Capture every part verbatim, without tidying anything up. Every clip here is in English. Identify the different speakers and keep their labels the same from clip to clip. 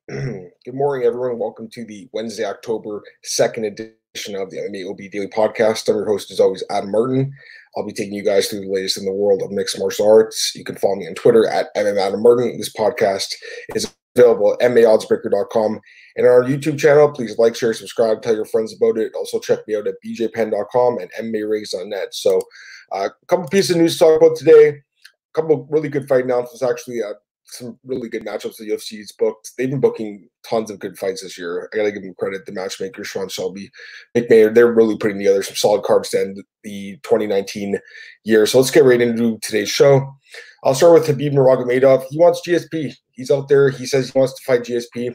Speaker 1: Good morning, everyone. Welcome to the Wednesday, October second edition of the M M A O B Daily Podcast. I'm your host, as always, Adam Martin. I'll be taking you guys through the latest in the world of mixed martial arts. You can follow me on Twitter at M M Adam Martin. This podcast is available at M M A oddsbreaker dot com. And on our YouTube channel, please like, share, subscribe, tell your friends about it. Also, check me out at B J Penn dot com and M M A Rings dot net. So, uh, a couple pieces of news to talk about today. A couple really good fight announcements, actually. Uh, some really good matchups the U F C's booked. They've been booking tons of good fights this year. I got to give them credit. The matchmaker, Sean Shelby, Mick Maynard, they're really putting together some solid cards to end the twenty nineteen year. So let's get right into today's show. I'll start with Khabib Nurmagomedov. He wants G S P. He's out there. He says he wants to fight G S P.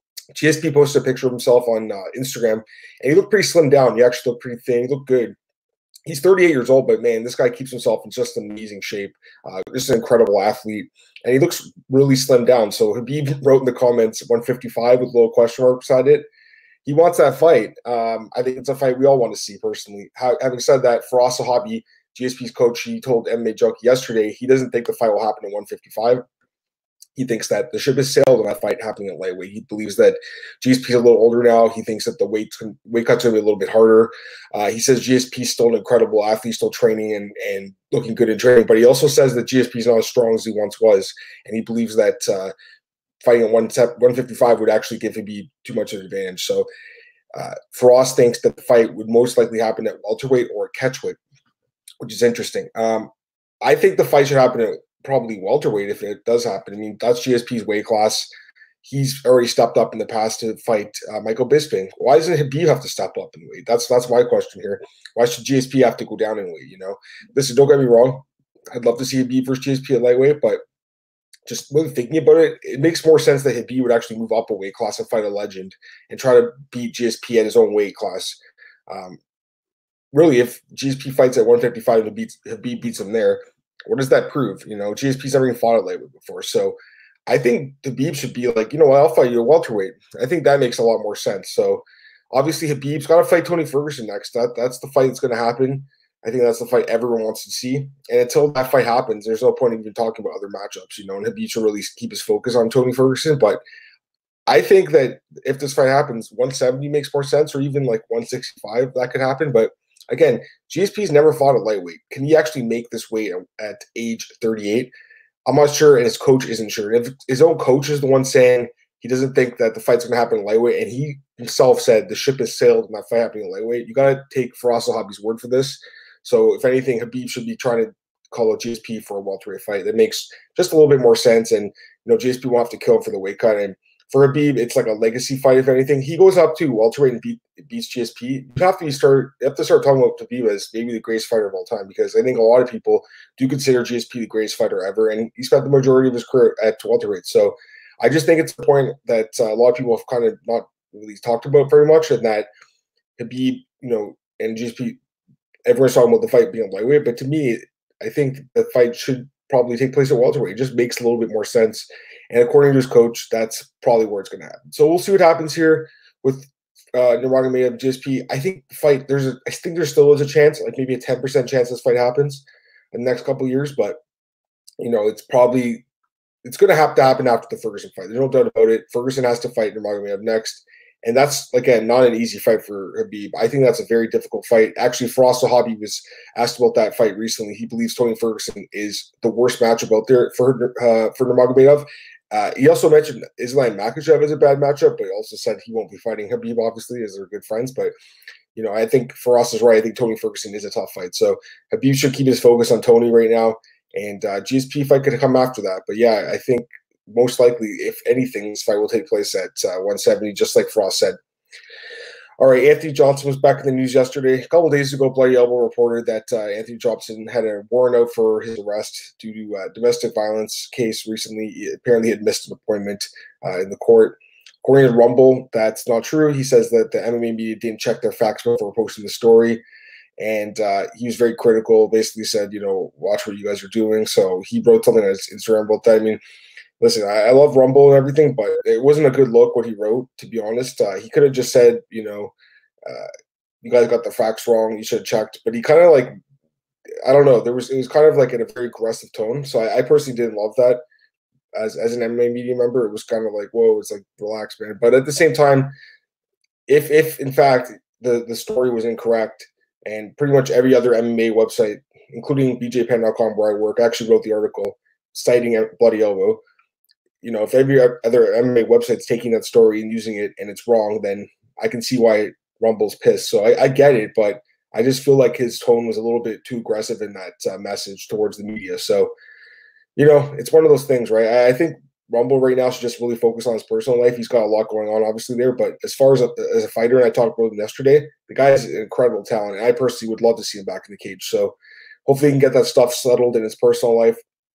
Speaker 1: G S P posted a picture of himself on uh, Instagram, and he looked pretty slimmed down. He actually looked pretty thin. He looked good. He's thirty-eight years old, but man, this guy keeps himself in just amazing shape. Uh, just an incredible athlete, and he looks really slimmed down. So Khabib wrote in the comments one fifty-five with a little question mark beside it. He wants that fight. Um, I think it's a fight we all want to see personally. How, having said that, Firas Zahabi, G S P's coach, he told M M A Junkie yesterday he doesn't think the fight will happen at one fifty-five. He thinks that the ship has sailed on that fight happening at lightweight. He believes that G S P is a little older now. He thinks that the weight weight cut's going to be a little bit harder. Uh, he says G S P is still an incredible athlete, still training and, and looking good in training. But he also says that G S P is not as strong as he once was. And he believes that uh, fighting at one fifty-five would actually give him too much of an advantage. So uh, Firas thinks that the fight would most likely happen at welterweight or catchweight, which is interesting. Um, I think the fight should happen at probably welterweight if it does happen. I mean, that's G S P's weight class. He's already stepped up in the past to fight uh, Michael Bisping. Why doesn't Khabib have to step up in weight? That's that's my question here. Why should G S P have to go down in weight? You know, listen, don't get me wrong. I'd love to see Khabib versus G S P at lightweight, but just really thinking about it, it makes more sense that Khabib would actually move up a weight class and fight a legend and try to beat G S P at his own weight class. Um, really, if G S P fights at one fifty-five and beats, Khabib beats him there, what does that prove? You know, G S P's never even fought at lightweight before. So I think Khabib should be like, you know what, I'll fight you at welterweight. I think that makes a lot more sense. So obviously Khabib's got to fight Tony Ferguson next. That That's the fight that's going to happen. I think that's the fight everyone wants to see. And until that fight happens, there's no point in even talking about other matchups, you know, and Khabib should really keep his focus on Tony Ferguson. But I think that if this fight happens, one seventy makes more sense, or even like one sixty-five, that could happen. But again, G S P's never fought at lightweight. Can he actually make this weight at age thirty-eight? I'm not sure, and his coach isn't sure. If his own coach is the one saying he doesn't think that the fight's going to happen at lightweight, and he himself said the ship has sailed and that fight happening at lightweight, you got to take Firas Zahabi's word for this. So if anything, Khabib should be trying to call out G S P for a welterweight fight. That makes just a little bit more sense, and you know G S P won't have to kill him for the weight cut. And for Khabib, it's like a legacy fight. If anything, he goes up to welterweight and beat, beats G S P. You have to be start. You have to start talking about Khabib as maybe the greatest fighter of all time, because I think a lot of people do consider G S P the greatest fighter ever, and he spent the majority of his career at welterweight. So I just think it's the point that uh, a lot of people have kind of not really talked about very much, and that Khabib, you know, and G S P, everyone's talking about the fight being lightweight, but to me, I think the fight should probably take place at welterweight. It just makes a little bit more sense. And according to his coach, that's probably where it's going to happen. So we'll see what happens here with uh, Nurmagomedov, G S P. I think the fight, there's a, I think there still is a chance, like maybe a ten percent chance this fight happens in the next couple of years. But, you know, it's probably, it's going to have to happen after the Ferguson fight. There's no doubt about it. Ferguson has to fight Nurmagomedov next. And that's, again, not an easy fight for Khabib. I think that's a very difficult fight. Actually, Firas Zahabi was asked about that fight recently. He believes Tony Ferguson is the worst matchup out there for uh, for Nurmagomedov. Uh, he also mentioned Islam Makhachev as a bad matchup, but he also said he won't be fighting Khabib, obviously, as they're good friends. But, you know, I think Firas is right. I think Tony Ferguson is a tough fight. So Khabib should keep his focus on Tony right now. And uh, G S P fight could come after that. But, yeah, I think most likely, if anything, this fight will take place at uh, one seventy, just like Firas said. All right, Anthony Johnson was back in the news yesterday. A couple of days ago, Bloody Elbow reported that uh, Anthony Johnson had a warrant out for his arrest due to a domestic violence case recently. He apparently had missed an appointment uh, in the court. According to Rumble, that's not true. He says that the M M A media didn't check their facts before posting the story. And uh, he was very critical, basically said, you know, watch what you guys are doing. So he wrote something on his Instagram about that. I mean, listen, I, I love Rumble and everything, but it wasn't a good look what he wrote, to be honest. Uh, he could have just said, you know, uh, you guys got the facts wrong. You should have checked. But he kind of like, I don't know. There was, it was kind of like in a very aggressive tone. So I, I personally didn't love that. as as an M M A media member, it was kind of like, whoa, it's like, relax, man. But at the same time, if if in fact the the story was incorrect, and pretty much every other M M A website, including B J Penn dot com where I work, actually wrote the article citing a bloody elbow. You know, if every other M M A website's taking that story and using it and it's wrong, then I can see why Rumble's pissed. So I, I get it, but I just feel like his tone was a little bit too aggressive in that uh, message towards the media. So, you know, it's one of those things, right? I, I think Rumble right now should just really focus on his personal life. He's got a lot going on, obviously, there. But as far as a, as a fighter, and I talked about him yesterday, the guy is an incredible talent. And I personally would love to see him back in the cage. So hopefully he can get that stuff settled in his personal life.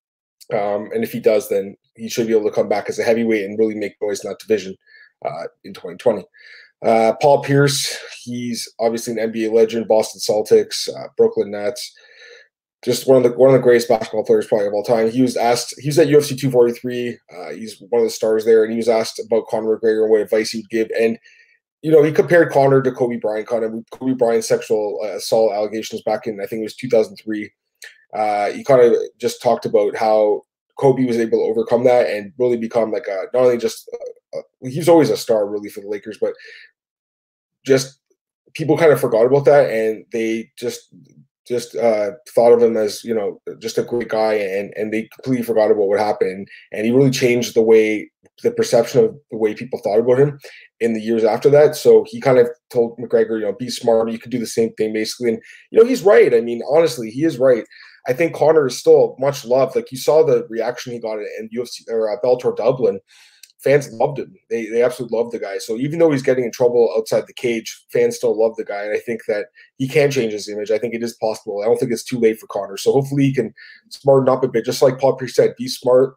Speaker 1: Um, and if he does, then he should be able to come back as a heavyweight and really make noise in that division uh, in twenty twenty. Uh, Paul Pierce, he's obviously an N B A legend, Boston Celtics, uh, Brooklyn Nets, just one of the one of the greatest basketball players probably of all time. He was asked, he was at U F C two forty-three. Uh, he's one of the stars there, and he was asked about Conor McGregor and what advice he would give. And you know, he compared Conor to Kobe Bryant. Conor, Kobe Bryant's sexual uh, assault allegations back in, I think it was two thousand three. Uh, he kind of just talked about how Kobe was able to overcome that and really become like a, not only just uh, uh, he's always a star really for the Lakers, but just people kind of forgot about that, and they just just uh, thought of him as, you know, just a great guy, and and they completely forgot about what happened. And he really changed the way the perception of the way people thought about him in the years after that. So he kind of told McGregor, you know, be smart. You can do the same thing basically. And you know, he's right. I mean, honestly, he is right. I think Conor is still much loved. Like you saw the reaction he got in U F C or uh, Bellator Dublin. Fans loved him. They they absolutely loved the guy. So even though he's getting in trouble outside the cage, fans still love the guy. And I think that he can change his image. I think it is possible. I don't think it's too late for Conor. So hopefully he can smarten up a bit. Just like Paul Pierce said, be smart,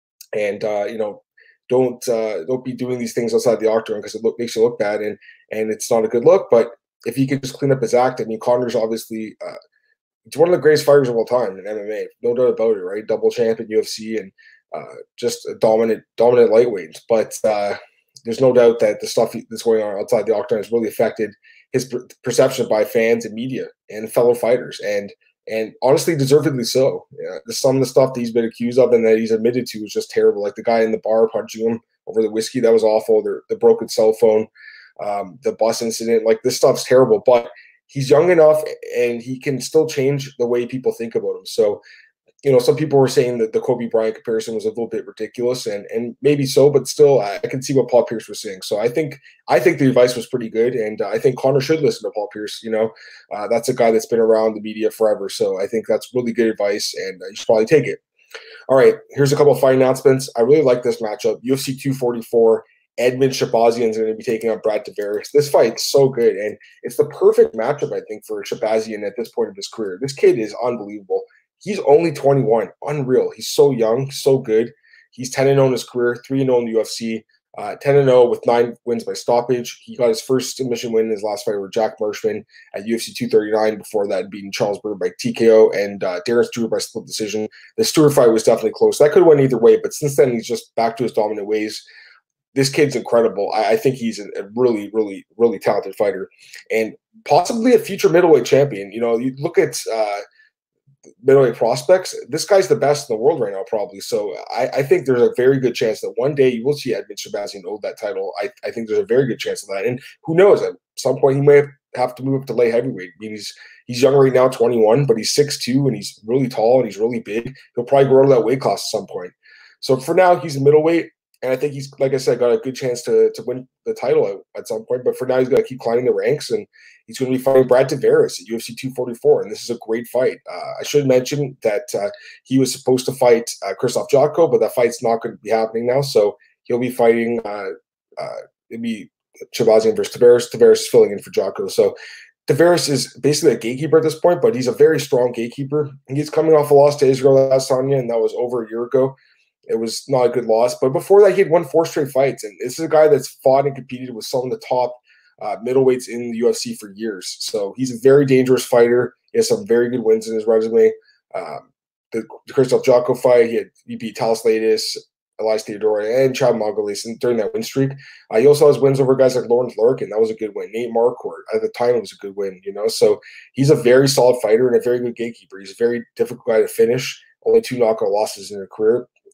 Speaker 1: and uh, you know, don't uh, don't be doing these things outside the octagon because it look, makes you look bad, and and it's not a good look. But if he could just clean up his act, I mean, Conor's obviously. Uh, He's one of the greatest fighters of all time in M M A, no doubt about it, right? Double champ in U F C and uh, just a dominant, dominant lightweight. But uh, there's no doubt that the stuff that's going on outside the octagon has really affected his per- perception by fans and media and fellow fighters, and and honestly, deservedly so. Yeah, some of the stuff that he's been accused of and that he's admitted to was just terrible. Like the guy in the bar punching him over the whiskey, that was awful. The, the broken cell phone, um, the bus incident, like this stuff's terrible. But he's young enough and he can still change the way people think about him. So, you know, some people were saying that the Kobe Bryant comparison was a little bit ridiculous, and and maybe so, but still, I, I can see what Paul Pierce was saying. So I think I think the advice was pretty good, and uh, I think Conor should listen to Paul Pierce. You know, uh, that's a guy that's been around the media forever. So I think that's really good advice, and uh, you should probably take it. All right, here's a couple of fight announcements. I really like this matchup. U F C two forty-four. Edmund Shabazian is going to be taking on Brad Tavares. This fight's so good, and it's the perfect matchup, I think, for Shabazian at this point of his career. This kid is unbelievable. He's only twenty-one. Unreal. He's so young, so good. He's ten and oh in his career, three and oh in the U F C, uh, ten and oh with nine wins by stoppage. He got his first submission win in his last fight with Jack Marshman at U F C two thirty-nine. Before that, beating Charles Byrd by T K O and uh, Darren Stewart by split decision. The Stewart fight was definitely close. That could have went either way, but since then, he's just back to his dominant ways. This kid's incredible. I, I think he's a, a really, really, really talented fighter, and possibly a future middleweight champion. You know, you look at uh, middleweight prospects. This guy's the best in the world right now, probably. So I, I think there's a very good chance that one day you will see Edmund Shabazian hold that title. I, I think there's a very good chance of that. And who knows? At some point, he may have to move up to light heavyweight. I mean, he's he's young right now, twenty-one, but he's six two, and he's really tall and he's really big. He'll probably grow to that weight class at some point. So for now, he's a middleweight. And I think he's, like I said, got a good chance to to win the title at, at some point. But for now, he's going to keep climbing the ranks, and he's going to be fighting Brad Tavares at U F C two forty-four. And this is a great fight. Uh, I should mention that uh, he was supposed to fight uh, Krzysztof Jotko, but that fight's not going to be happening now. So he'll be fighting, uh, uh, it'll be Shabazian versus Tavares. Tavares is filling in for Jotko. So Tavares is basically a gatekeeper at this point, but he's a very strong gatekeeper. He's coming off a loss to Israel Adesanya, and that was over a year ago. It was not a good loss. But before that, he had won four straight fights. And this is a guy that's fought and competed with some of the top uh, middleweights in the U F C for years. So he's a very dangerous fighter. He has some very good wins in his resume. Um, the, the Krzysztof Jotko fight, he, had, he beat Talis Laitis, Elias Theodorou, and Chad Margulies during that win streak. Uh, he also has wins over guys like Lawrence Larkin. That was a good win. Nate Marquardt, at the time, it was a good win, you know. So he's a very solid fighter and a very good gatekeeper. He's a very difficult guy to finish. Only two knockout losses in a career.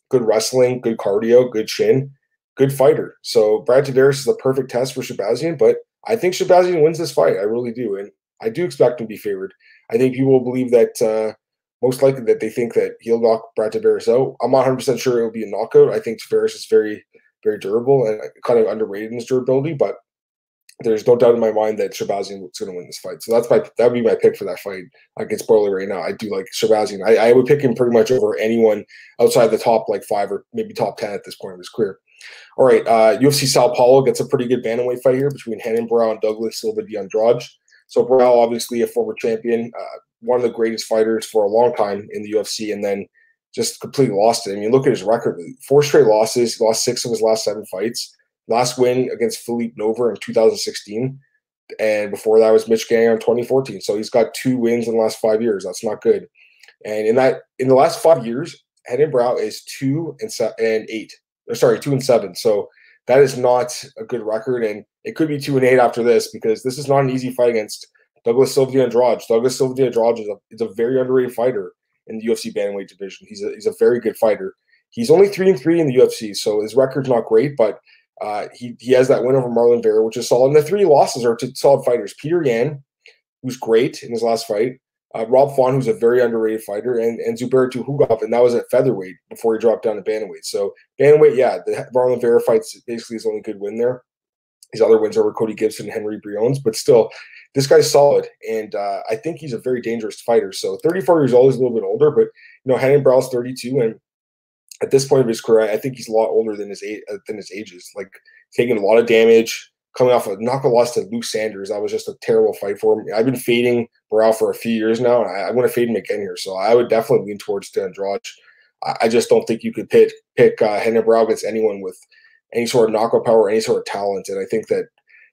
Speaker 1: good wrestling, good cardio, good chin, good fighter. So Brad Tavares is a perfect test for Shahbazyan, but I think Shahbazyan wins this fight. I really do. And I do expect him to be favored. I think people will believe that uh, most likely that they think that he'll knock Brad Tavares out. I'm not one hundred percent sure it'll be a knockout. I think Tavares is very, very durable and kind of underrated in his durability, but there's no doubt in my mind that Shahbazyan is going to win this fight. So that's my that would be my pick for that fight. I can spoil it right now. I do like Shahbazyan. I, I would pick him pretty much over anyone outside the top like five or maybe top ten at this point of his career. All right, uh, U F C Sao Paulo gets a pretty good bantamweight fight here between Renan Barão and Douglas Silva de Andrade. So Barão, obviously a former champion, uh, one of the greatest fighters for a long time in the U F C, and then just completely lost it. I mean, look at his record: four straight losses. He lost six of his last seven fights. Last win against Philippe Nover in two thousand sixteen, and before that was Mitch Gagnon in twenty fourteen. So he's got two wins in the last five years. That's not good. And in that, in the last five years, Renan Barão is two and se- and eight. Or sorry, two and seven. So that is not a good record, and it could be two and eight after this because this is not an easy fight against Douglas Silva de Andrade. Douglas Silva de Andrade is a is a very underrated fighter in the U F C bantamweight division. He's a he's a very good fighter. He's only three and three in the U F C, so his record's not great, but Uh, he he has that win over Marlon Vera, which is solid. And the three losses are to solid fighters: Peter Yan, who's great in his last fight; uh, Rob Font, who's a very underrated fighter; and and Zubair Tukhugov, and that was at featherweight before he dropped down to bantamweight. So bantamweight, yeah, the Marlon Vera fight's basically his only good win there. His other wins over Cody Gibson and Henry Briones, but still, this guy's solid, and uh, I think he's a very dangerous fighter. So thirty-four years old, is a little bit older, but you know, Renan Barão's thirty-two, and at this point of his career, I think he's a lot older than his age, than his age is. Like taking a lot of damage, coming off a knockout loss to Luke Sanders. That was just a terrible fight for him. I've been fading Barão for a few years now, and I, I'm going to fade him again here. So I would definitely lean towards de Andrade. I, I just don't think you could pick pick uh, Renan Barão against anyone with any sort of knockout power, or any sort of talent. And I think that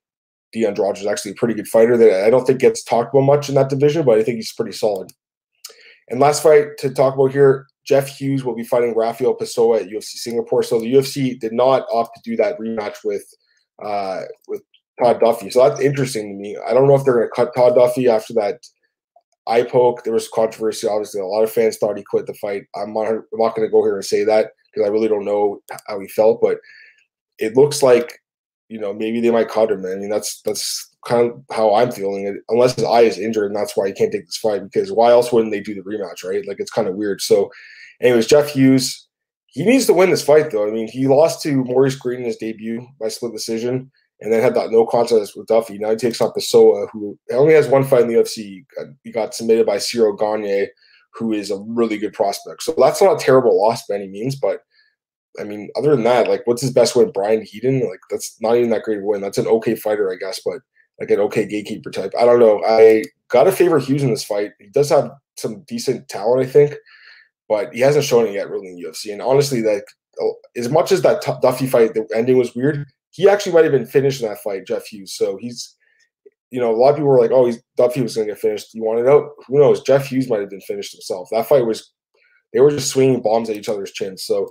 Speaker 1: de Andrade is actually a pretty good fighter that I don't think gets talked about much in that division, but I think he's pretty solid. And last fight to talk about here, Jeff Hughes will be fighting Rafael Pessoa at U F C Singapore. So the U F C did not opt to do that rematch with uh, with Todd Duffy. So that's interesting to me. I don't know if they're going to cut Todd Duffy after that eye poke. There was controversy. Obviously, a lot of fans thought he quit the fight. I'm not, I'm not going to go here and say that because I really don't know how he felt. But it looks like, you know, maybe they might cut him. I mean, that's that's kind of how I'm feeling it, unless his eye is injured, and that's why he can't take this fight, because why else wouldn't they do the rematch, right? Like, it's kind of weird. So anyways, Jeff Hughes, he needs to win this fight, though. I mean, he lost to Maurice Green in his debut by split decision, and then had that no contest with Duffy. Now he takes on Pessoa, who only has one fight in the U F C. He got submitted by Ciro Gagne, who is a really good prospect. So that's not a terrible loss by any means, but I mean, other than that, like, what's his best win? Brian Heaton? Like, that's not even that great a win. That's an okay fighter, I guess, but like an okay gatekeeper type. I don't know. I got to favor Hughes in this fight. He does have some decent talent, I think, but he hasn't shown it yet really in the U F C. And honestly, like, as much as that T- Duffy fight, the ending was weird, he actually might have been finished in that fight, Jeff Hughes. So he's, you know, a lot of people were like, oh, he's, Duffy was going to get finished. You want to know? Who knows? Jeff Hughes might have been finished himself. That fight was, they were just swinging bombs at each other's chins. So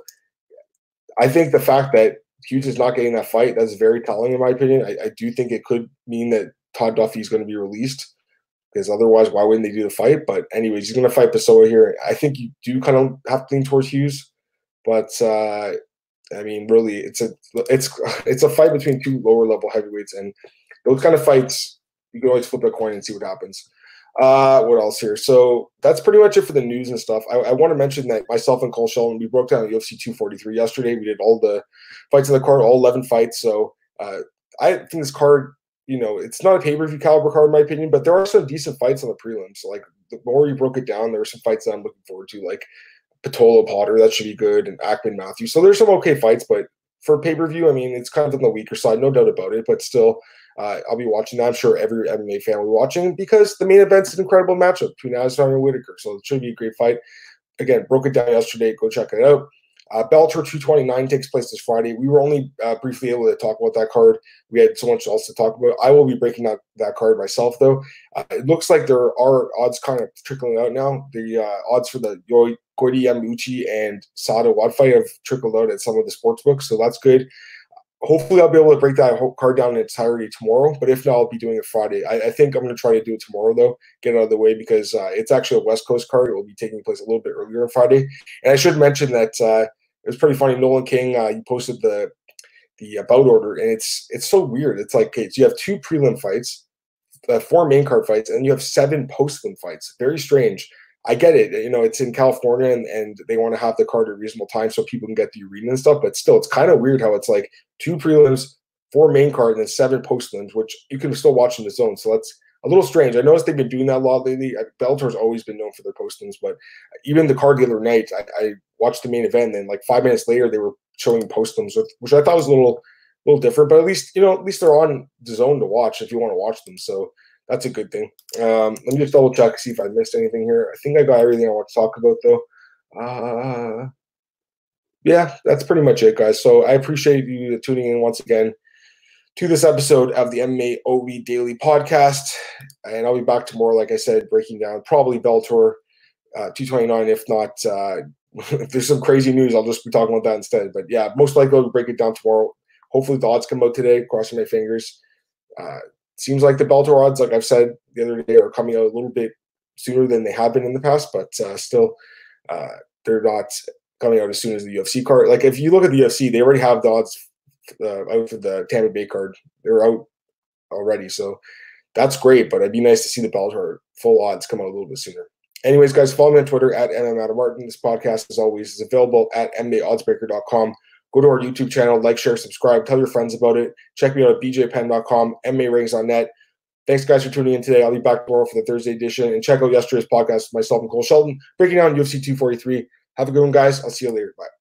Speaker 1: I think the fact that Hughes is not getting that fight, that's very telling in my opinion. I, I do think it could mean that Todd Duffy is going to be released, because otherwise, why wouldn't they do the fight? But anyways, he's going to fight Pessoa here. I think you do kind of have to lean towards Hughes, but uh, I mean, really, it's a it's it's a fight between two lower level heavyweights, and those kind of fights, you can always flip a coin and see what happens. Uh, what else here? So that's pretty much it for the news and stuff. I, I want to mention that myself and Cole Sheldon, we broke down U F C two forty-three yesterday. We did all the fights in the card, all eleven fights. So uh, I think this card, you know, it's not a pay-per-view caliber card in my opinion, but there are some decent fights on the prelims. So, like, the more you broke it down, there are some fights that I'm looking forward to, like Patolo Potter, that should be good, and Ackman Matthews. So there's some okay fights, but for pay-per-view, I mean, it's kind of on the weaker side, no doubt about it, but still, Uh, I'll be watching that. I'm sure every M M A fan will be watching, because the main event's an incredible matchup between Adesanya and Whitaker. So it should be a great fight. Again, broke it down yesterday. Go check it out. Uh, Bellator two twenty-nine takes place this Friday. We were only uh, briefly able to talk about that card. We had so much else to talk about. I will be breaking out that card myself, though. Uh, it looks like there are odds kind of trickling out now. The uh, odds for the Goiti Yamauchi and Sada Watt fight have trickled out at some of the sports books, so that's good. Hopefully, I'll be able to break that whole card down in its entirety tomorrow. But if not, I'll be doing it Friday. I, I think I'm going to try to do it tomorrow, though, get it out of the way, because uh, it's actually a West Coast card. It will be taking place a little bit earlier on Friday. And I should mention that uh, it was pretty funny. Nolan King, uh, you posted the the uh, bout order, and it's it's so weird. It's like, okay, so you have two prelim fights, uh, four main card fights, and you have seven post-lim fights. Very strange. I get it. You know, it's in California, and, and they want to have the card at a reasonable time so people can get the arena and stuff. But still, it's kind of weird how it's like two prelims, four main card, and then seven post-lims, which you can still watch in the zone. So that's a little strange. I noticed they've been doing that a lot lately. Bellator's always been known for their post-lims, but even the card the other night, I, I watched the main event, and like five minutes later, they were showing post-lims, which I thought was a little, little different. But at least, you know, at least they're on the zone to watch if you want to watch them. So that's a good thing. Um, let me just double check, see if I missed anything here. I think I got everything I want to talk about, though. Uh, yeah, that's pretty much it, guys. So I appreciate you tuning in once again to this episode of the M M A O B Daily Podcast. And I'll be back tomorrow, like I said, breaking down probably Bellator uh, two twenty-nine. If not, uh, if there's some crazy news, I'll just be talking about that instead. But yeah, most likely I'll break it down tomorrow. Hopefully the odds come out today, crossing my fingers. Uh, Seems like the Bellator odds, like I've said the other day, are coming out a little bit sooner than they have been in the past, but uh, still, uh, they're not coming out as soon as the U F C card. Like, if you look at the U F C, they already have the odds uh, out for the Tampa Bay card. They're out already, so that's great, but it'd be nice to see the Bellator full odds come out a little bit sooner. Anyways, guys, follow me on Twitter at M M Adam Martin. This podcast, as always, is available at M M A oddsbreaker dot com. Go to our YouTube channel, like, share, subscribe, tell your friends about it. Check me out at B J Penn dot com, M M A Ratings dot net. Thanks, guys, for tuning in today. I'll be back tomorrow for the Thursday edition. And check out yesterday's podcast with myself and Cole Shelton, breaking down U F C two forty-three. Have a good one, guys. I'll see you later. Bye.